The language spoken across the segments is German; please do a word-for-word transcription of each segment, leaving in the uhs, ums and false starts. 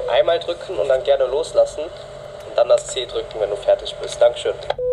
Einmal drücken und dann gerne loslassen und dann das C drücken, wenn du fertig bist. Dankeschön.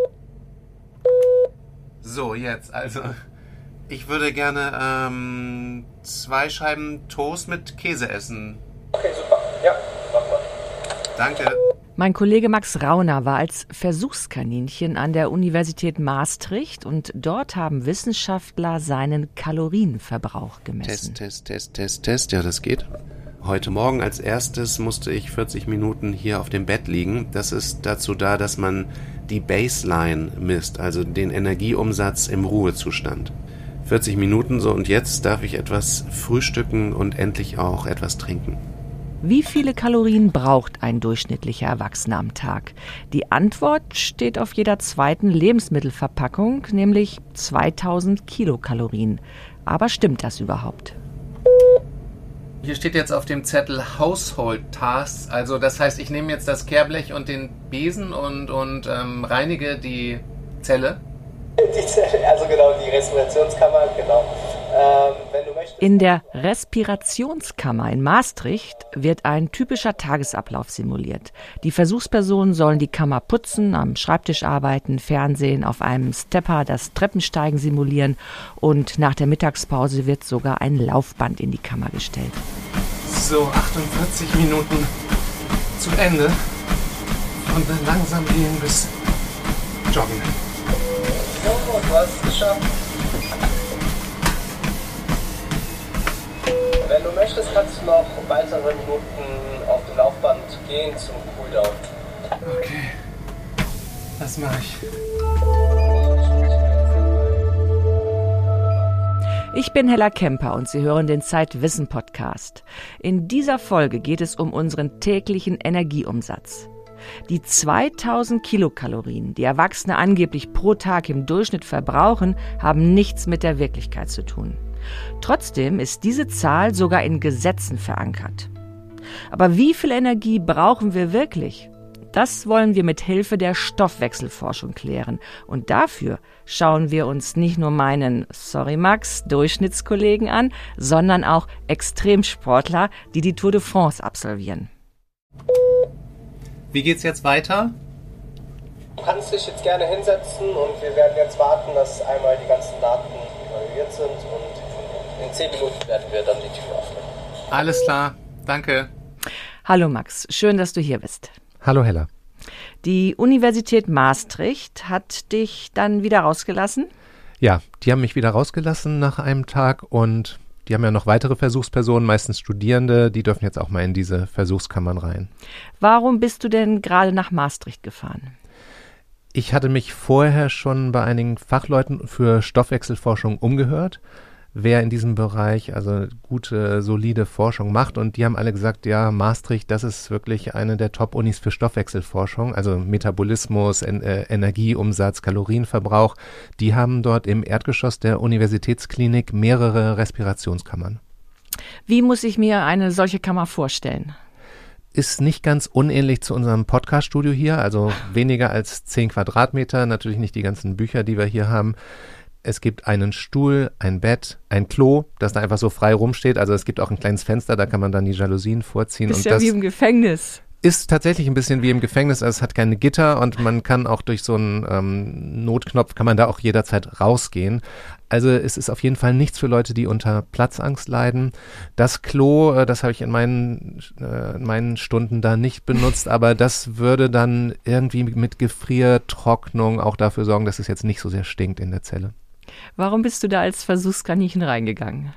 So, jetzt, also, ich würde gerne ähm, zwei Scheiben Toast mit Käse essen. Okay, super. Ja, mach mal. Danke. Mein Kollege Max Rauner war als Versuchskaninchen an der Universität Maastricht und dort haben Wissenschaftler seinen Kalorienverbrauch gemessen. Test, Test, Test, Test, Test, ja, das geht. Heute Morgen als erstes musste ich vierzig Minuten hier auf dem Bett liegen. Das ist dazu da, dass man die Baseline misst, also den Energieumsatz im Ruhezustand. vierzig Minuten so, und jetzt darf ich etwas frühstücken und endlich auch etwas trinken. Wie viele Kalorien braucht ein durchschnittlicher Erwachsener am Tag? Die Antwort steht auf jeder zweiten Lebensmittelverpackung, nämlich zweitausend Kilokalorien. Aber stimmt das überhaupt? Hier steht jetzt auf dem Zettel Household Tasks, also das heißt, ich nehme jetzt das Kehrblech und den Besen und, und ähm, reinige die Zelle. Die Zelle, also genau, die Respirationskammer, genau. Ähm, wenn du möchtest. In der Respirationskammer in Maastricht wird ein typischer Tagesablauf simuliert. Die Versuchspersonen sollen die Kammer putzen, am Schreibtisch arbeiten, Fernsehen, auf einem Stepper das Treppensteigen simulieren und nach der Mittagspause wird sogar ein Laufband in die Kammer gestellt. So, achtundvierzig Minuten zu Ende und dann langsam gehen bis Joggen. Oh, du hast es geschafft. Wenn du möchtest, kannst du noch weitere Minuten auf dem Laufband gehen zum Cooldown. Okay, das mache ich. Ich bin Hella Kemper und Sie hören den Zeitwissen-Podcast. In dieser Folge geht es um unseren täglichen Energieumsatz. Die zweitausend Kilokalorien, die Erwachsene angeblich pro Tag im Durchschnitt verbrauchen, haben nichts mit der Wirklichkeit zu tun. Trotzdem ist diese Zahl sogar in Gesetzen verankert. Aber wie viel Energie brauchen wir wirklich? Das wollen wir mit Hilfe der Stoffwechselforschung klären. Und dafür schauen wir uns nicht nur meinen, sorry Max, Durchschnittskollegen an, sondern auch Extremsportler, die die Tour de France absolvieren. Wie geht's jetzt weiter? Du kannst dich jetzt gerne hinsetzen und wir werden jetzt warten, dass einmal die ganzen Daten evaluiert sind und in zehn Minuten werden wir dann die Tür öffnen. Alles klar, danke. Hallo Max, schön, dass du hier bist. Hallo Hella. Die Universität Maastricht hat dich dann wieder rausgelassen? Ja, die haben mich wieder rausgelassen nach einem Tag und die haben ja noch weitere Versuchspersonen, meistens Studierende, die dürfen jetzt auch mal in diese Versuchskammern rein. Warum bist du denn gerade nach Maastricht gefahren? Ich hatte mich vorher schon bei einigen Fachleuten für Stoffwechselforschung umgehört, wer in diesem Bereich also gute, solide Forschung macht. Und die haben alle gesagt, ja, Maastricht, das ist wirklich eine der Top-Unis für Stoffwechselforschung, also Metabolismus, en- äh, Energieumsatz, Kalorienverbrauch. Die haben dort im Erdgeschoss der Universitätsklinik mehrere Respirationskammern. Wie muss ich mir eine solche Kammer vorstellen? Ist nicht ganz unähnlich zu unserem Podcast-Studio hier, also weniger als zehn Quadratmeter, natürlich nicht die ganzen Bücher, die wir hier haben. Es gibt einen Stuhl, ein Bett, ein Klo, das da einfach so frei rumsteht. Also es gibt auch ein kleines Fenster, da kann man dann die Jalousien vorziehen. Das ist und ja das wie im Gefängnis. Ist tatsächlich ein bisschen wie im Gefängnis. Also es hat keine Gitter und man kann auch durch so einen ähm, Notknopf, kann man da auch jederzeit rausgehen. Also es ist auf jeden Fall nichts für Leute, die unter Platzangst leiden. Das Klo, äh, das habe ich in meinen, äh, in meinen Stunden da nicht benutzt, aber das würde dann irgendwie mit Gefriertrocknung auch dafür sorgen, dass es jetzt nicht so sehr stinkt in der Zelle. Warum bist du da als Versuchskaninchen reingegangen?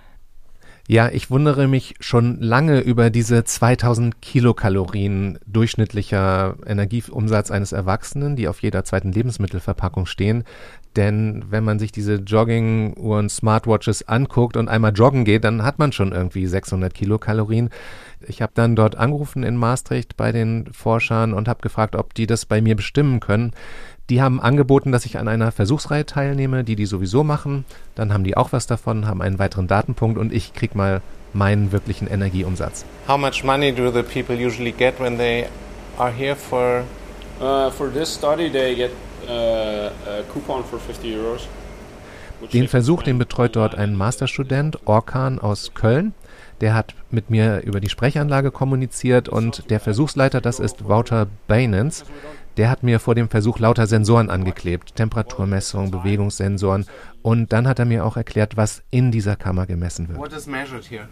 Ja, ich wundere mich schon lange über diese zweitausend Kilokalorien durchschnittlicher Energieumsatz eines Erwachsenen, die auf jeder zweiten Lebensmittelverpackung stehen. Denn wenn man sich diese Jogginguhren, Smartwatches anguckt und einmal joggen geht, dann hat man schon irgendwie sechshundert Kilokalorien. Ich habe dann dort angerufen in Maastricht bei den Forschern und habe gefragt, ob die das bei mir bestimmen können. Die haben angeboten, dass ich an einer Versuchsreihe teilnehme, die die sowieso machen. Dann haben die auch was davon, haben einen weiteren Datenpunkt und ich krieg mal meinen wirklichen Energieumsatz. How much money do the people usually get when they are here for? Uh, for this study, they get uh, a coupon for fifty euros. Den Versuch, den betreut dort ein Masterstudent, Orkan aus Köln. der hat mit mir über die Sprechanlage kommuniziert und der Versuchsleiter, das ist Wouter Bainens, der hat mir vor dem Versuch lauter Sensoren angeklebt, Temperaturmessung, Bewegungssensoren, und dann hat er mir auch erklärt, was in dieser Kammer gemessen wird. What is measured here?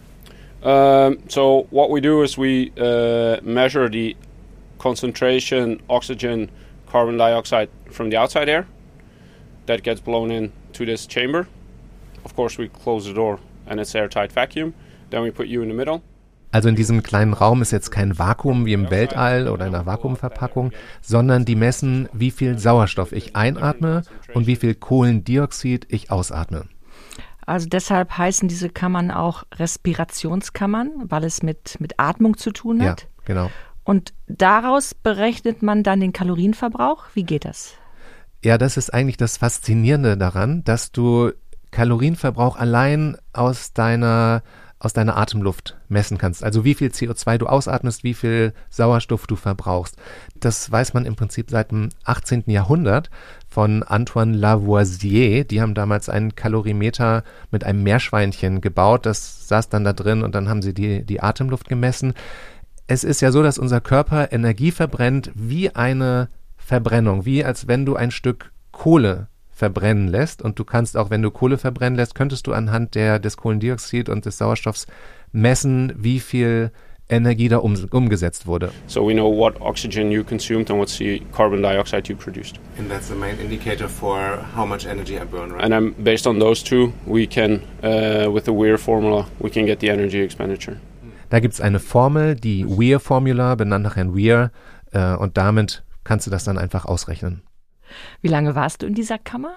Um, so what we do is we uh, measure the concentration oxygen carbon dioxide from the outside air that gets blown in to this chamber. Of course we close the door and it's airtight vacuum. Then we put you in the middle. Also in diesem kleinen Raum ist jetzt kein Vakuum wie im Weltall oder in einer Vakuumverpackung, sondern die messen, wie viel Sauerstoff ich einatme und wie viel Kohlendioxid ich ausatme. Also deshalb heißen diese Kammern auch Respirationskammern, weil es mit, mit Atmung zu tun hat. Ja, genau. Und daraus berechnet man dann den Kalorienverbrauch? Wie geht das? Ja, das ist eigentlich das Faszinierende daran, dass du Kalorienverbrauch allein aus deiner, aus deiner Atemluft messen kannst. Also wie viel C O zwei du ausatmest, wie viel Sauerstoff du verbrauchst. Das weiß man im Prinzip seit dem achtzehnten Jahrhundert von Antoine Lavoisier. Die haben damals einen Kalorimeter mit einem Meerschweinchen gebaut. Das saß dann da drin und dann haben sie die, die Atemluft gemessen. Es ist ja so, dass unser Körper Energie verbrennt wie eine Verbrennung, wie als wenn du ein Stück Kohle verbrennen lässt. Und du kannst auch, wenn du Kohle verbrennen lässt, könntest du anhand der, des Kohlendioxid und des Sauerstoffs messen, wie viel Energie da um, umgesetzt wurde. So we know what oxygen you consumed and what carbon dioxide you produced. And that's the main indicator for how much energy I burn, right? And um, based on those two, we can, uh, with the Weir formula, we can get the energy expenditure. Da gibt es eine Formel, die Weir-Formula, benannt nach Herrn Weir, äh, und damit kannst du das dann einfach ausrechnen. Wie lange warst du in dieser Kammer?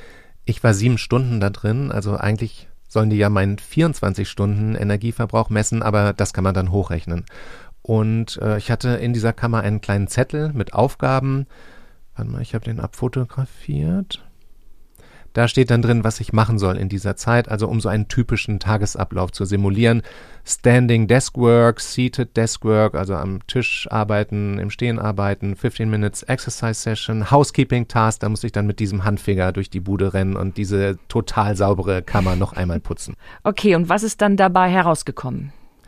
Ich war sieben Stunden da drin, also eigentlich sollen die ja meinen vierundzwanzig Stunden Energieverbrauch messen, aber das kann man dann hochrechnen. Und äh, ich hatte in dieser Kammer einen kleinen Zettel mit Aufgaben. Warte mal, ich habe den abfotografiert. Da steht dann drin, was ich machen soll in dieser Zeit, also um so einen typischen Tagesablauf zu simulieren. Standing Desk Work, Seated Desk Work, also am Tisch arbeiten, im Stehen arbeiten, fifteen Minutes Exercise Session, Housekeeping Task, da muss ich dann mit diesem Handfinger durch die Bude rennen und diese total saubere Kammer noch einmal putzen. Okay, und was ist dann dabei herausgekommen?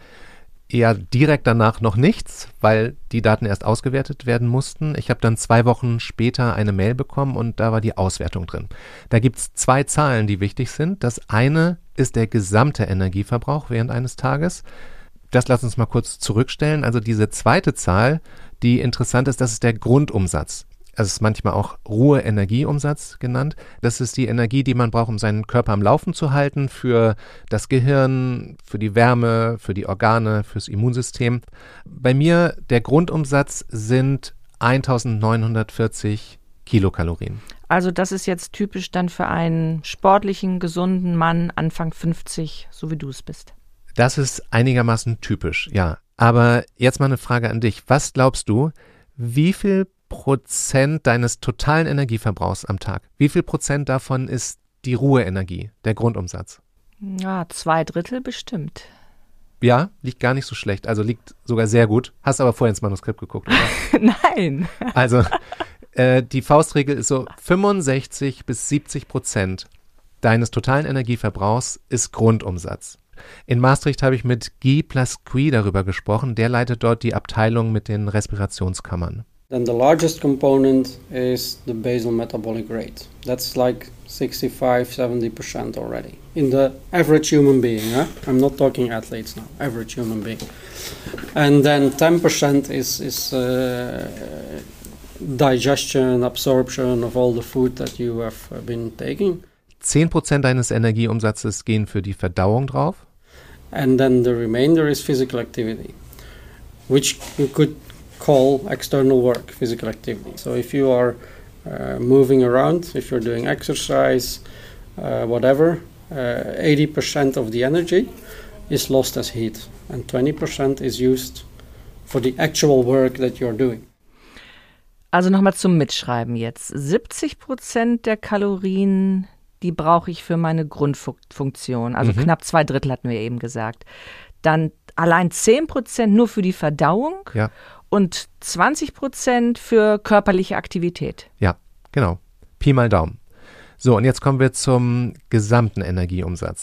Ja, direkt danach noch nichts, weil die Daten erst ausgewertet werden mussten. Ich habe dann zwei Wochen später eine Mail bekommen und da war die Auswertung drin. Da gibt es zwei Zahlen, die wichtig sind. Das eine ist der gesamte Energieverbrauch während eines Tages. Das lass uns mal kurz zurückstellen. Also diese zweite Zahl, die interessant ist, das ist der Grundumsatz. Es ist manchmal auch Ruhe-Energieumsatz genannt. Das ist die Energie, die man braucht, um seinen Körper am Laufen zu halten, für das Gehirn, für die Wärme, für die Organe, fürs Immunsystem. Bei mir, der Grundumsatz sind eintausendneunhundertvierzig Kilokalorien. Also das ist jetzt typisch dann für einen sportlichen, gesunden Mann, Anfang fünfzig, so wie du es bist. Das ist einigermaßen typisch, ja. Aber jetzt mal eine Frage an dich. Was glaubst du, wie viel Prozent deines totalen Energieverbrauchs am Tag, wie viel Prozent davon ist die Ruheenergie, der Grundumsatz? Ja, zwei Drittel bestimmt. Ja, liegt gar nicht so schlecht, also liegt sogar sehr gut. Hast aber vorher ins Manuskript geguckt, oder? Nein. Also äh, die Faustregel ist so, fünfundsechzig bis siebzig Prozent deines totalen Energieverbrauchs ist Grundumsatz. In Maastricht habe ich mit Guy Plascuy darüber gesprochen, der leitet dort die Abteilung mit den Respirationskammern. Then the largest component is the basal metabolic rate. That's like sixty-five, seventy percent already. In the average human being, huh? I'm not talking athletes now, average human being. And then ten percent is, is uh, digestion, absorption of all the food that you have been taking. zehn Prozent deines Energieumsatzes gehen für die Verdauung drauf. And then the remainder is physical activity, which you could call external work, physical activity. So if you are uh, moving around, if you're doing exercise, uh, whatever, uh, eighty percent of the energy is lost as heat and twenty percent is used for the actual work that you're doing. Also nochmal zum Mitschreiben jetzt. siebzig Prozent der Kalorien, die brauche ich für meine Grundfunktion. Also mhm. knapp zwei Drittel hatten wir eben gesagt. Dann allein zehn Prozent nur für die Verdauung. Ja. Und zwanzig Prozent für körperliche Aktivität. Ja, genau. Pi mal Daumen. So, und jetzt kommen wir zum gesamten Energieumsatz.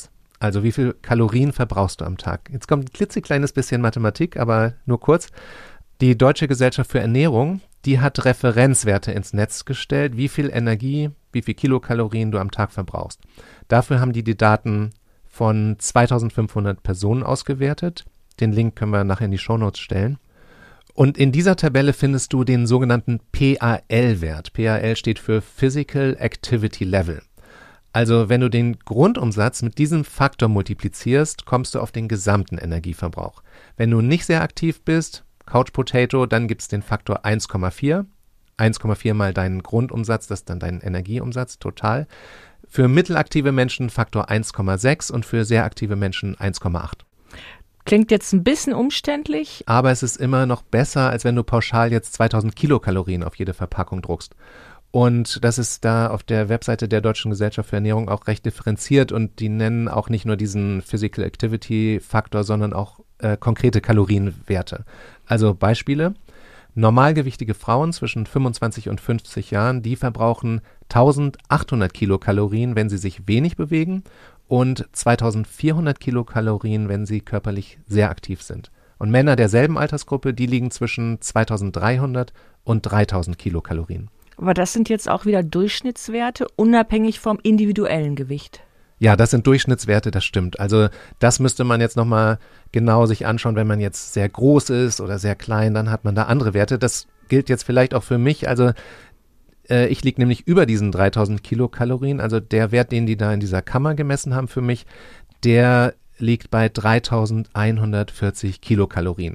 Also wie viel Kalorien verbrauchst du am Tag? Jetzt kommt ein klitzekleines bisschen Mathematik, aber nur kurz. Die Deutsche Gesellschaft für Ernährung, die hat Referenzwerte ins Netz gestellt, wie viel Energie, wie viel Kilokalorien du am Tag verbrauchst. Dafür haben die die Daten von zweitausendfünfhundert Personen ausgewertet. Den Link können wir nachher in die Shownotes stellen. Und in dieser Tabelle findest du den sogenannten P A L-Wert. P A L steht für Physical Activity Level. Also wenn du den Grundumsatz mit diesem Faktor multiplizierst, kommst du auf den gesamten Energieverbrauch. Wenn du nicht sehr aktiv bist, Couch Potato, dann gibt es den Faktor eins Komma vier. eins Komma vier mal deinen Grundumsatz, das ist dann dein Energieumsatz total. Für mittelaktive Menschen Faktor eins Komma sechs und für sehr aktive Menschen eins Komma acht. Klingt jetzt ein bisschen umständlich. Aber es ist immer noch besser, als wenn du pauschal jetzt zweitausend Kilokalorien auf jede Verpackung druckst. Und das ist da auf der Webseite der Deutschen Gesellschaft für Ernährung auch recht differenziert und die nennen auch nicht nur diesen Physical Activity Faktor, sondern auch äh, konkrete Kalorienwerte. Also Beispiele: Normalgewichtige Frauen zwischen fünfundzwanzig und fünfzig Jahren, die verbrauchen eintausendachthundert Kilokalorien, wenn sie sich wenig bewegen und zweitausendvierhundert Kilokalorien, wenn sie körperlich sehr aktiv sind. Und Männer derselben Altersgruppe, die liegen zwischen zweitausenddreihundert und dreitausend Kilokalorien. Aber das sind jetzt auch wieder Durchschnittswerte, unabhängig vom individuellen Gewicht. Ja, das sind Durchschnittswerte, das stimmt. Also das müsste man jetzt nochmal genau sich anschauen, wenn man jetzt sehr groß ist oder sehr klein, dann hat man da andere Werte. Das gilt jetzt vielleicht auch für mich. Also äh, ich liege nämlich über diesen dreitausend Kilokalorien. Also der Wert, den die da in dieser Kammer gemessen haben für mich, der liegt bei dreitausendeinhundertvierzig Kilokalorien.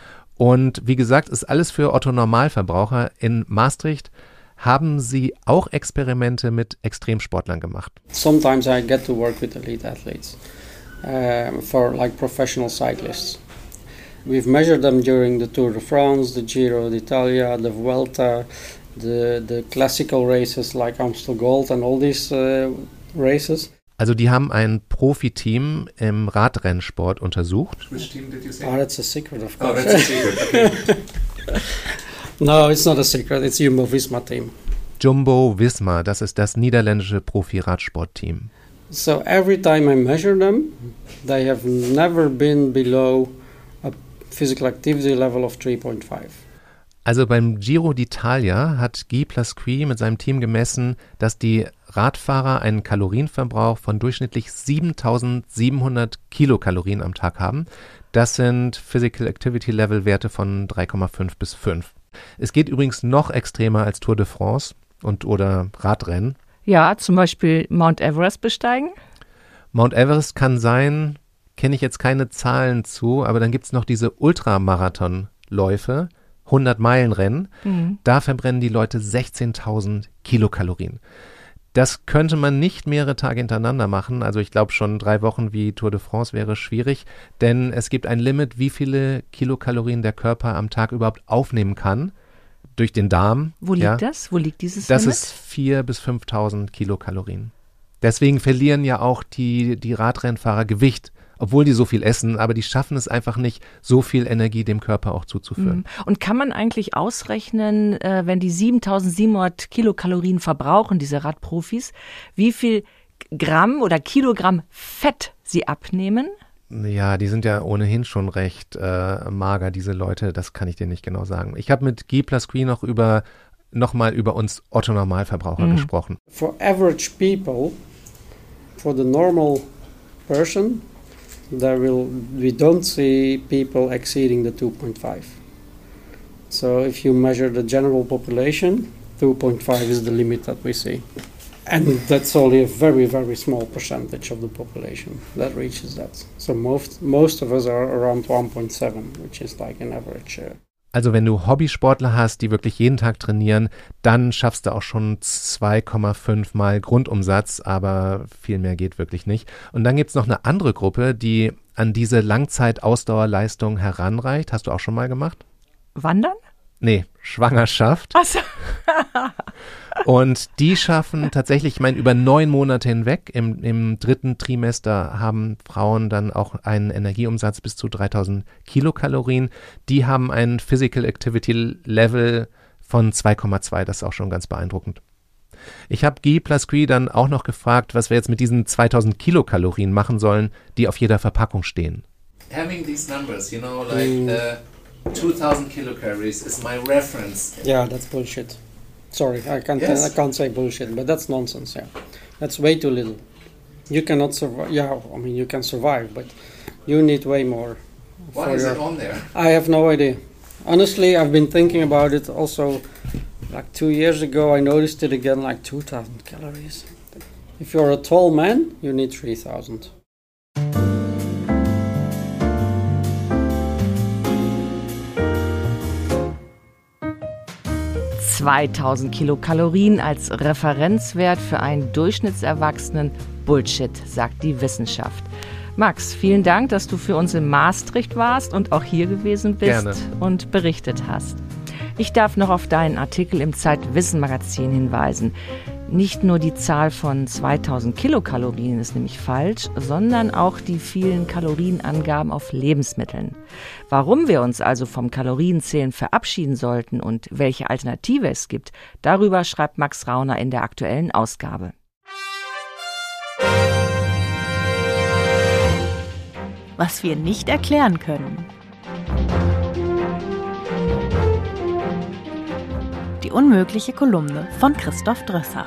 Und wie gesagt, ist alles für Otto-Normalverbraucher. In Maastricht haben sie auch Experimente mit Extremsportlern gemacht. Sometimes I get to work with elite athletes uh, for like professional cyclists. We've measured them during the Tour de France, the Giro d'Italia, the Vuelta, the the classical races like Amstel Gold and all these uh, races. Also die haben ein Profiteam im Radrennsport untersucht. Which team did you say? Oh, that's a secret, of course. Oh, that's a secret. Okay. No, it's not a secret. It's Jumbo-Visma team. Jumbo-Visma, das ist das niederländische Profi-Radsportteam. So every time I measure them, they have never been below a physical activity level of three point five. Also beim Giro d'Italia hat Guy Plasqui mit seinem Team gemessen, dass die Radfahrer einen Kalorienverbrauch von durchschnittlich siebentausendsiebenhundert Kilokalorien am Tag haben. Das sind Physical Activity Level Werte von drei Komma fünf bis fünf. Es geht übrigens noch extremer als Tour de France und oder Radrennen. Ja, zum Beispiel Mount Everest besteigen. Mount Everest kann sein, kenne ich jetzt keine Zahlen zu, aber dann gibt es noch diese Ultramarathonläufe, hundert-Meilen-Rennen. Mhm. Da verbrennen die Leute sechzehntausend Kilokalorien. Das könnte man nicht mehrere Tage hintereinander machen. Also ich glaube schon drei Wochen wie Tour de France wäre schwierig, denn es gibt ein Limit, wie viele Kilokalorien der Körper am Tag überhaupt aufnehmen kann durch den Darm. Wo liegt ja. das? Wo liegt dieses Das Limit? ist viertausend bis fünftausend Kilokalorien. Deswegen verlieren ja auch die, die Radrennfahrer Gewicht, obwohl die so viel essen, aber die schaffen es einfach nicht, so viel Energie dem Körper auch zuzuführen. Und kann man eigentlich ausrechnen, äh, wenn die siebentausendsiebenhundert Kilokalorien verbrauchen, diese Radprofis, wie viel Gramm oder Kilogramm Fett sie abnehmen? Ja, die sind ja ohnehin schon recht äh, mager, diese Leute, das kann ich dir nicht genau sagen. Ich habe mit Guy Plasqui noch über nochmal über uns Otto-Normalverbraucher mhm. gesprochen. For average people, for the normal person, there will we don't see people exceeding the two point five. So if you measure the general population, two point five is the limit that we see. And that's only a very, very small percentage of the population that reaches that. So most most of us are around one point seven, which is like an average. Uh, Also wenn du Hobbysportler hast, die wirklich jeden Tag trainieren, dann schaffst du auch schon zwei Komma fünf Mal Grundumsatz, aber viel mehr geht wirklich nicht. Und dann gibt's noch eine andere Gruppe, die an diese Langzeit-Ausdauerleistung heranreicht. Hast du auch schon mal gemacht? Wandern? Nee, Schwangerschaft. Ach so. Und die schaffen tatsächlich, ich meine, über neun Monate hinweg, im, im dritten Trimester haben Frauen dann auch einen Energieumsatz bis zu dreitausend Kilokalorien. Die haben ein Physical Activity Level von zwei Komma zwei, das ist auch schon ganz beeindruckend. Ich habe Guy Plascuy dann auch noch gefragt, was wir jetzt mit diesen zweitausend Kilokalorien machen sollen, die auf jeder Verpackung stehen. Having these numbers, you know, like uh, two thousand kilocalories is my reference. Yeah, that's bullshit. Sorry, I can't, Yes. I can't say bullshit, but that's nonsense, yeah. That's way too little. You cannot survive, yeah, I mean, you can survive, but you need way more. Why is it on there? I have no idea. Honestly, I've been thinking about it also. Like two years ago, I noticed it again, like two thousand calories. If you're a tall man, you need three thousand. zweitausend Kilokalorien als Referenzwert für einen Durchschnittserwachsenen. Bullshit, sagt die Wissenschaft. Max, vielen Dank, dass du für uns in Maastricht warst und auch hier gewesen bist Gerne. und berichtet hast. Ich darf noch auf deinen Artikel im Zeit-Wissen-Magazin hinweisen. Nicht nur die Zahl von zweitausend Kilokalorien ist nämlich falsch, sondern auch die vielen Kalorienangaben auf Lebensmitteln. Warum wir uns also vom Kalorienzählen verabschieden sollten und welche Alternative es gibt, darüber schreibt Max Rauner in der aktuellen Ausgabe. Was wir nicht erklären können. Die unmögliche Kolumne von Christoph Drösser.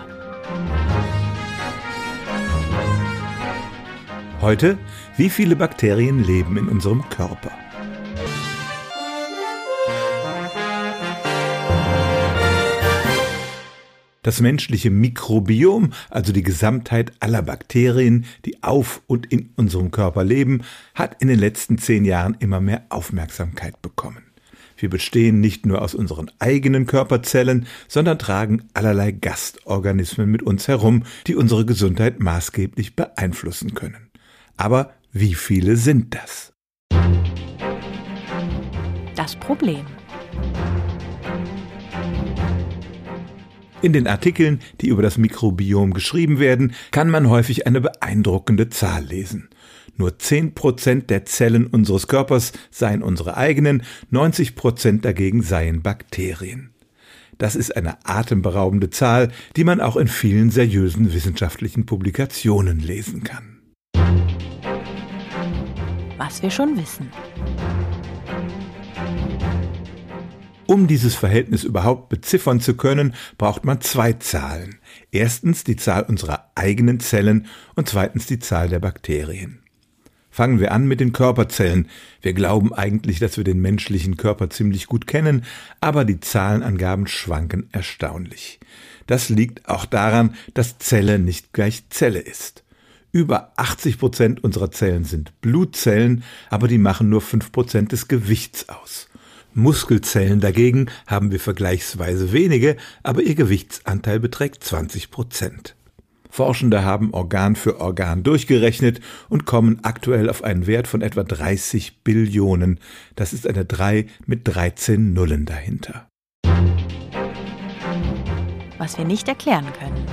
Heute, wie viele Bakterien leben in unserem Körper? Das menschliche Mikrobiom, also die Gesamtheit aller Bakterien, die auf und in unserem Körper leben, hat in den letzten zehn Jahren immer mehr Aufmerksamkeit bekommen. Wir bestehen nicht nur aus unseren eigenen Körperzellen, sondern tragen allerlei Gastorganismen mit uns herum, die unsere Gesundheit maßgeblich beeinflussen können. Aber wie viele sind das? Das Problem. In den Artikeln, die über das Mikrobiom geschrieben werden, kann man häufig eine beeindruckende Zahl lesen. Nur zehn Prozent der Zellen unseres Körpers seien unsere eigenen, neunzig Prozent dagegen seien Bakterien. Das ist eine atemberaubende Zahl, die man auch in vielen seriösen wissenschaftlichen Publikationen lesen kann. Was wir schon wissen. Um dieses Verhältnis überhaupt beziffern zu können, braucht man zwei Zahlen. Erstens die Zahl unserer eigenen Zellen und zweitens die Zahl der Bakterien. Fangen wir an mit den Körperzellen. Wir glauben eigentlich, dass wir den menschlichen Körper ziemlich gut kennen, aber die Zahlenangaben schwanken erstaunlich. Das liegt auch daran, dass Zelle nicht gleich Zelle ist. Über achtzig Prozent unserer Zellen sind Blutzellen, aber die machen nur fünf Prozent des Gewichts aus. Muskelzellen dagegen haben wir vergleichsweise wenige, aber ihr Gewichtsanteil beträgt zwanzig Prozent. Forschende haben Organ für Organ durchgerechnet und kommen aktuell auf einen Wert von etwa dreißig Billionen. Das ist eine drei mit dreizehn Nullen dahinter. Was wir nicht erklären können.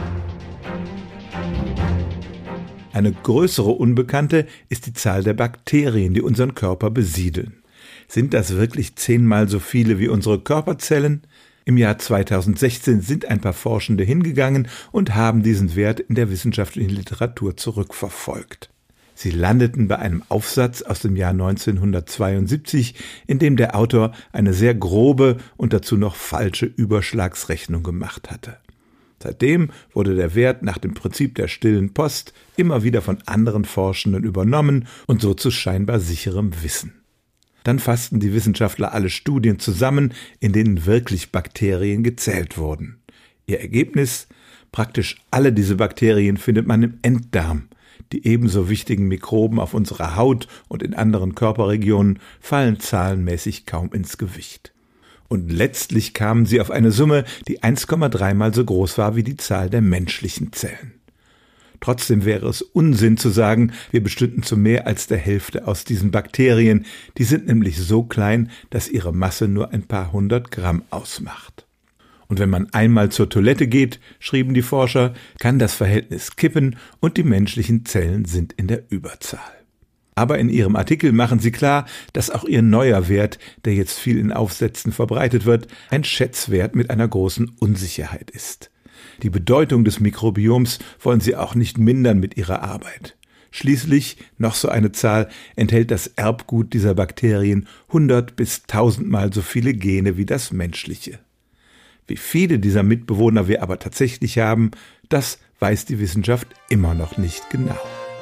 Eine größere Unbekannte ist die Zahl der Bakterien, die unseren Körper besiedeln. Sind das wirklich zehnmal so viele wie unsere Körperzellen? Im Jahr zweitausendsechzehn sind ein paar Forschende hingegangen und haben diesen Wert in der wissenschaftlichen Literatur zurückverfolgt. Sie landeten bei einem Aufsatz aus dem Jahr neunzehnhundertzweiundsiebzig, in dem der Autor eine sehr grobe und dazu noch falsche Überschlagsrechnung gemacht hatte. Seitdem wurde der Wert nach dem Prinzip der stillen Post immer wieder von anderen Forschenden übernommen und so zu scheinbar sicherem Wissen. Dann fassten die Wissenschaftler alle Studien zusammen, in denen wirklich Bakterien gezählt wurden. Ihr Ergebnis? Praktisch alle diese Bakterien findet man im Enddarm. Die ebenso wichtigen Mikroben auf unserer Haut und in anderen Körperregionen fallen zahlenmäßig kaum ins Gewicht. Und letztlich kamen sie auf eine Summe, die eins Komma drei Mal so groß war wie die Zahl der menschlichen Zellen. Trotzdem wäre es Unsinn zu sagen, wir bestünden zu mehr als der Hälfte aus diesen Bakterien. Die sind nämlich so klein, dass ihre Masse nur ein paar hundert Gramm ausmacht. Und wenn man einmal zur Toilette geht, schrieben die Forscher, kann das Verhältnis kippen und die menschlichen Zellen sind in der Überzahl. Aber in ihrem Artikel machen sie klar, dass auch ihr neuer Wert, der jetzt viel in Aufsätzen verbreitet wird, ein Schätzwert mit einer großen Unsicherheit ist. Die Bedeutung des Mikrobioms wollen sie auch nicht mindern mit ihrer Arbeit. Schließlich, noch so eine Zahl, enthält das Erbgut dieser Bakterien hundert bis tausendmal so viele Gene wie das menschliche. Wie viele dieser Mitbewohner wir aber tatsächlich haben, das weiß die Wissenschaft immer noch nicht genau.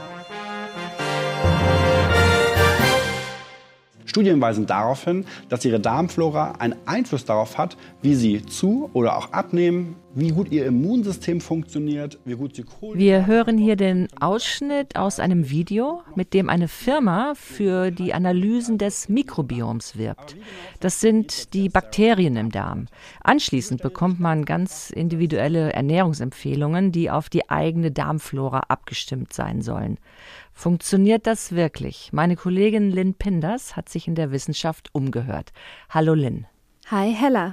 Studien weisen darauf hin, dass ihre Darmflora einen Einfluss darauf hat, wie sie zu- oder auch abnehmen, wie gut ihr Immunsystem funktioniert, wie gut sie Kohlenhydrate. Wir hören hier den Ausschnitt aus einem Video, mit dem eine Firma für die Analysen des Mikrobioms wirbt. Das sind die Bakterien im Darm. Anschließend bekommt man ganz individuelle Ernährungsempfehlungen, die auf die eigene Darmflora abgestimmt sein sollen. Funktioniert das wirklich? Meine Kollegin Lynn Pinders hat sich in der Wissenschaft umgehört. Hallo Lynn. Hi Hella.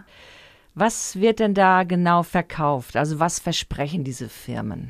Was wird denn da genau verkauft? Also was versprechen diese Firmen?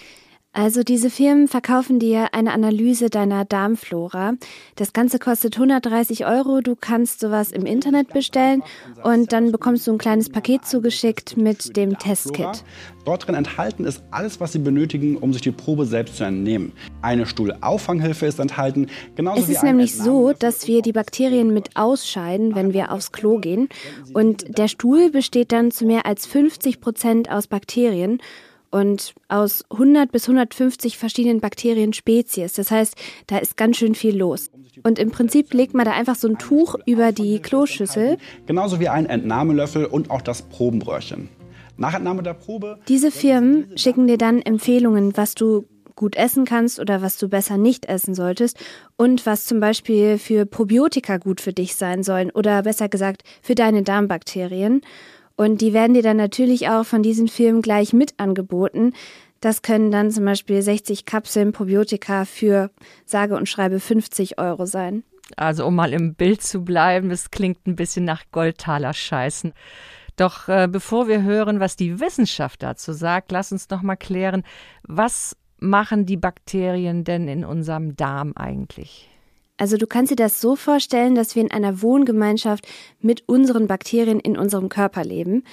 Also diese Firmen verkaufen dir eine Analyse deiner Darmflora. Das Ganze kostet hundertdreißig Euro. Du kannst sowas im Internet bestellen und dann bekommst du ein kleines Paket zugeschickt mit dem Testkit. Dort drin enthalten ist alles, was Sie benötigen, um sich die Probe selbst zu entnehmen. Eine Stuhlauffangshilfe ist enthalten. Genauso es ist nämlich so, dass wir die Bakterien mit ausscheiden, wenn wir aufs Klo gehen. Und der Stuhl besteht dann zu mehr als fünfzig Prozent aus Bakterien. Und aus hundert bis hundertfünfzig verschiedenen Bakterienspezies. Das heißt, da ist ganz schön viel los. Und im Prinzip legt man da einfach so ein Tuch über die Kloschüssel. Genauso wie ein Entnahmelöffel und auch das Probenröhrchen. Nach Entnahme der Probe... Diese Firmen schicken dir dann Empfehlungen, was du gut essen kannst oder was du besser nicht essen solltest und was zum Beispiel für Probiotika gut für dich sein sollen oder besser gesagt für deine Darmbakterien. Und die werden dir dann natürlich auch von diesen Firmen gleich mit angeboten. Das können dann zum Beispiel sechzig Kapseln Probiotika für sage und schreibe fünfzig Euro sein. Also um mal im Bild zu bleiben, das klingt ein bisschen nach Goldtaler-Scheißen. Doch äh, bevor wir hören, was die Wissenschaft dazu sagt, lass uns noch mal klären, was machen die Bakterien denn in unserem Darm eigentlich? Also du kannst dir das so vorstellen, dass wir in einer Wohngemeinschaft mit unseren Bakterien in unserem Körper leben.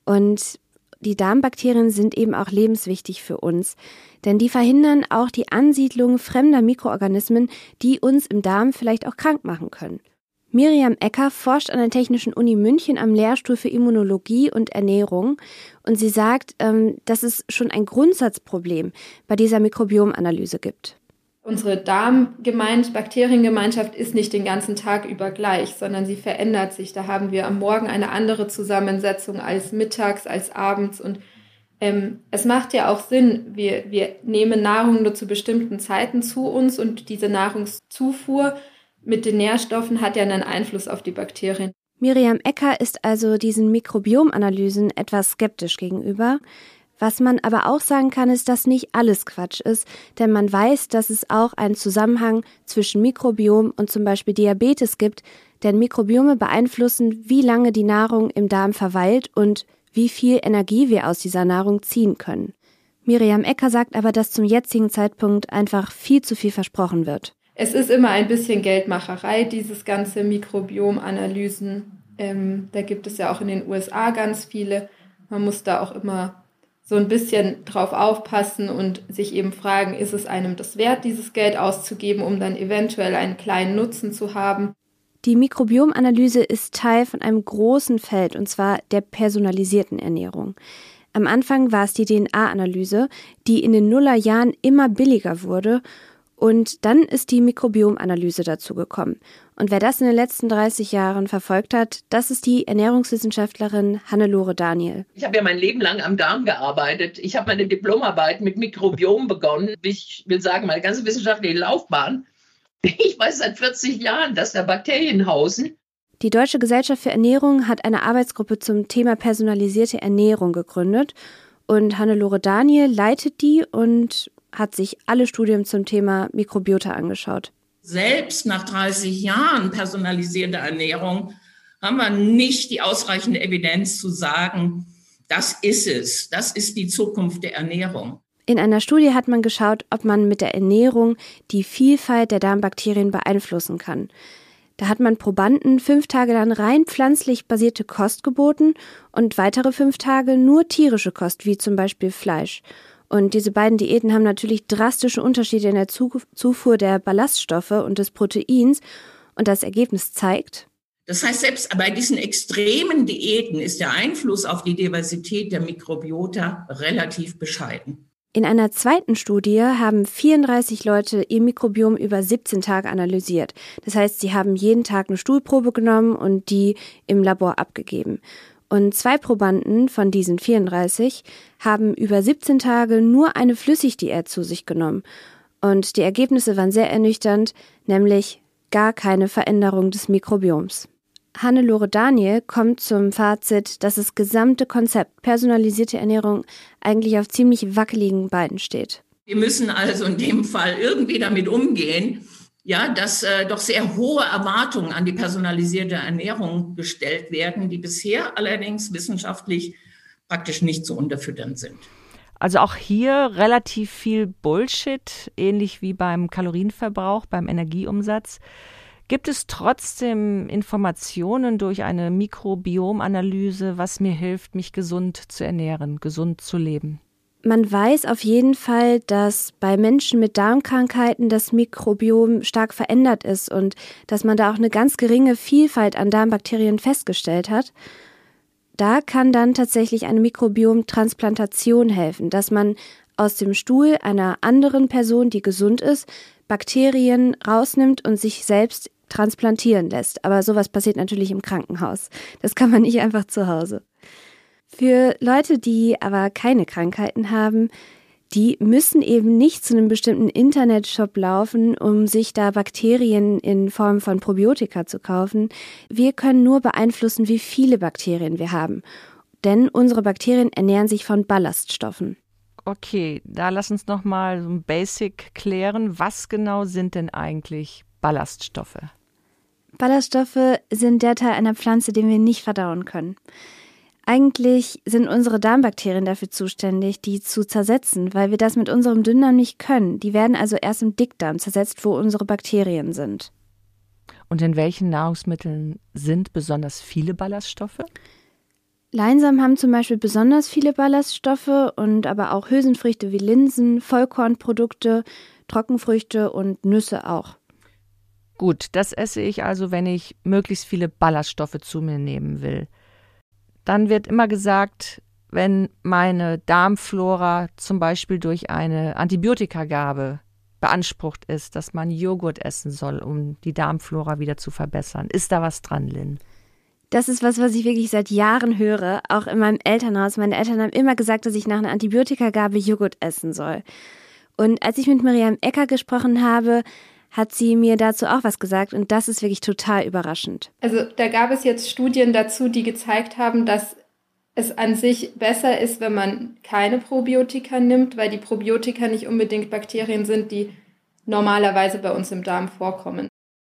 Und die Darmbakterien sind eben auch lebenswichtig für uns. Denn die verhindern auch die Ansiedlung fremder Mikroorganismen, die uns im Darm vielleicht auch krank machen können. Miriam Ecker forscht an der Technischen Uni München am Lehrstuhl für Immunologie und Ernährung. Und sie sagt, dass es schon ein Grundsatzproblem bei dieser Mikrobiomanalyse gibt. Unsere Darmgemeinschaft, Bakteriengemeinschaft ist nicht den ganzen Tag über gleich, sondern sie verändert sich. Da haben wir am Morgen eine andere Zusammensetzung als mittags, als abends. Und ähm, es macht ja auch Sinn, wir, wir nehmen Nahrung nur zu bestimmten Zeiten zu uns und diese Nahrungszufuhr mit den Nährstoffen hat ja einen Einfluss auf die Bakterien. Miriam Ecker ist also diesen Mikrobiomanalysen etwas skeptisch gegenüber. Was man aber auch sagen kann, ist, dass nicht alles Quatsch ist, denn man weiß, dass es auch einen Zusammenhang zwischen Mikrobiom und zum Beispiel Diabetes gibt, denn Mikrobiome beeinflussen, wie lange die Nahrung im Darm verweilt und wie viel Energie wir aus dieser Nahrung ziehen können. Miriam Ecker sagt aber, dass zum jetzigen Zeitpunkt einfach viel zu viel versprochen wird. Es ist immer ein bisschen Geldmacherei, dieses ganze Mikrobiomanalysen. Ähm, da gibt es ja auch in den U S A ganz viele. Man muss da auch immer so ein bisschen drauf aufpassen und sich eben fragen, ist es einem das wert, dieses Geld auszugeben, um dann eventuell einen kleinen Nutzen zu haben. Die Mikrobiomanalyse ist Teil von einem großen Feld, und zwar der personalisierten Ernährung. Am Anfang war es die D N A-Analyse, die in den Nullerjahren immer billiger wurde. Und dann ist die Mikrobiomanalyse dazu gekommen. Und wer das in den letzten dreißig Jahren verfolgt hat, das ist die Ernährungswissenschaftlerin Hannelore Daniel. Ich habe ja mein Leben lang am Darm gearbeitet. Ich habe meine Diplomarbeit mit Mikrobiom begonnen. Ich will sagen, meine ganze wissenschaftliche Laufbahn. Ich weiß seit vierzig Jahren, dass da Bakterien hausen. Die Deutsche Gesellschaft für Ernährung hat eine Arbeitsgruppe zum Thema personalisierte Ernährung gegründet. Und Hannelore Daniel leitet die und hat sich alle Studien zum Thema Mikrobiota angeschaut. Selbst nach dreißig Jahren personalisierter Ernährung haben wir nicht die ausreichende Evidenz zu sagen, das ist es, das ist die Zukunft der Ernährung. In einer Studie hat man geschaut, ob man mit der Ernährung die Vielfalt der Darmbakterien beeinflussen kann. Da hat man Probanden fünf Tage lang rein pflanzlich basierte Kost geboten und weitere fünf Tage nur tierische Kost, wie zum Beispiel Fleisch. Und diese beiden Diäten haben natürlich drastische Unterschiede in der Zufuhr der Ballaststoffe und des Proteins. Und das Ergebnis zeigt: Das heißt, selbst bei diesen extremen Diäten ist der Einfluss auf die Diversität der Mikrobiota relativ bescheiden. In einer zweiten Studie haben vierunddreißig Leute ihr Mikrobiom über siebzehn Tage analysiert. Das heißt, sie haben jeden Tag eine Stuhlprobe genommen und die im Labor abgegeben. Und zwei Probanden von diesen vierunddreißig haben über siebzehn Tage nur eine Flüssigdiät zu sich genommen. Und die Ergebnisse waren sehr ernüchternd, nämlich gar keine Veränderung des Mikrobioms. Hannelore Daniel kommt zum Fazit, dass das gesamte Konzept personalisierte Ernährung eigentlich auf ziemlich wackeligen Beinen steht. Wir müssen also in dem Fall irgendwie damit umgehen, ja, dass äh, doch sehr hohe Erwartungen an die personalisierte Ernährung gestellt werden, die bisher allerdings wissenschaftlich praktisch nicht zu unterfüttern sind. Also auch hier relativ viel Bullshit, ähnlich wie beim Kalorienverbrauch, beim Energieumsatz. Gibt es trotzdem Informationen durch eine Mikrobiomanalyse, was mir hilft, mich gesund zu ernähren, gesund zu leben? Man weiß auf jeden Fall, dass bei Menschen mit Darmkrankheiten das Mikrobiom stark verändert ist und dass man da auch eine ganz geringe Vielfalt an Darmbakterien festgestellt hat. Da kann dann tatsächlich eine Mikrobiomtransplantation helfen, dass man aus dem Stuhl einer anderen Person, die gesund ist, Bakterien rausnimmt und sich selbst transplantieren lässt. Aber sowas passiert natürlich im Krankenhaus. Das kann man nicht einfach zu Hause. Für Leute, die aber keine Krankheiten haben, die müssen eben nicht zu einem bestimmten Internetshop laufen, um sich da Bakterien in Form von Probiotika zu kaufen. Wir können nur beeinflussen, wie viele Bakterien wir haben. Denn unsere Bakterien ernähren sich von Ballaststoffen. Okay, da lass uns noch mal so ein Basic klären. Was genau sind denn eigentlich Ballaststoffe? Ballaststoffe sind der Teil einer Pflanze, den wir nicht verdauen können. Eigentlich sind unsere Darmbakterien dafür zuständig, die zu zersetzen, weil wir das mit unserem Dünndarm nicht können. Die werden also erst im Dickdarm zersetzt, wo unsere Bakterien sind. Und in welchen Nahrungsmitteln sind besonders viele Ballaststoffe? Leinsamen haben zum Beispiel besonders viele Ballaststoffe und aber auch Hülsenfrüchte wie Linsen, Vollkornprodukte, Trockenfrüchte und Nüsse auch. Gut, das esse ich also, wenn ich möglichst viele Ballaststoffe zu mir nehmen will. Dann wird immer gesagt, wenn meine Darmflora zum Beispiel durch eine Antibiotikagabe beansprucht ist, dass man Joghurt essen soll, um die Darmflora wieder zu verbessern. Ist da was dran, Lynn? Das ist was, was ich wirklich seit Jahren höre, auch in meinem Elternhaus. Meine Eltern haben immer gesagt, dass ich nach einer Antibiotikagabe Joghurt essen soll. Und als ich mit Miriam Ecker gesprochen habe, hat sie mir dazu auch was gesagt und das ist wirklich total überraschend. Also da gab es jetzt Studien dazu, die gezeigt haben, dass es an sich besser ist, wenn man keine Probiotika nimmt, weil die Probiotika nicht unbedingt Bakterien sind, die normalerweise bei uns im Darm vorkommen.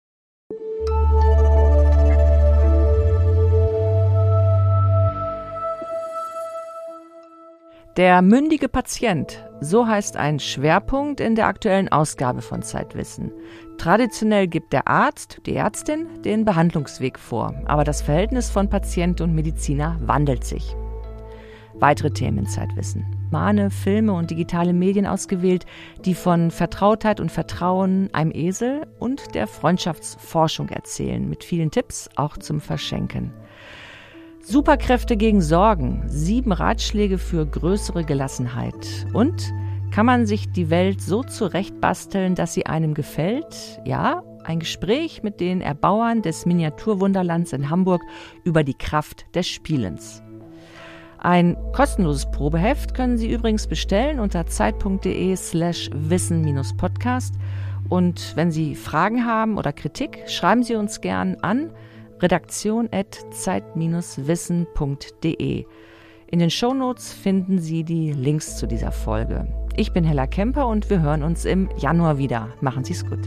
Der mündige Patient, so heißt ein Schwerpunkt in der aktuellen Ausgabe von Zeitwissen. Traditionell gibt der Arzt, die Ärztin, den Behandlungsweg vor, aber das Verhältnis von Patient und Mediziner wandelt sich. Weitere Themen in Zeitwissen. Romane, Filme und digitale Medien ausgewählt, die von Vertrautheit und Vertrauen, einem Esel und der Freundschaftsforschung erzählen, mit vielen Tipps auch zum Verschenken. Superkräfte gegen Sorgen, sieben Ratschläge für größere Gelassenheit. Und kann man sich die Welt so zurechtbasteln, dass sie einem gefällt? Ja, ein Gespräch mit den Erbauern des Miniaturwunderlands in Hamburg über die Kraft des Spielens. Ein kostenloses Probeheft können Sie übrigens bestellen unter zeit.de slash wissen-podcast. Und wenn Sie Fragen haben oder Kritik, schreiben Sie uns gern an redaktion at zeit wissen punkt de. In den Shownotes finden Sie die Links zu dieser Folge. Ich bin Hella Kemper und wir hören uns im Januar wieder. Machen Sie es gut.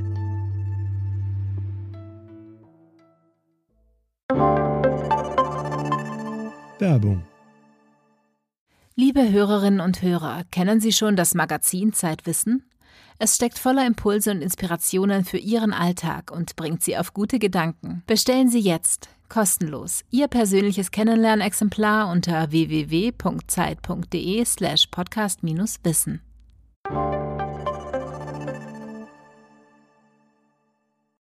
Werbung. Liebe Hörerinnen und Hörer, kennen Sie schon das Magazin Zeitwissen? Es steckt voller Impulse und Inspirationen für Ihren Alltag und bringt Sie auf gute Gedanken. Bestellen Sie jetzt kostenlos Ihr persönliches Kennenlernexemplar unter w w w punkt zeit punkt d e slash podcast minus wissen.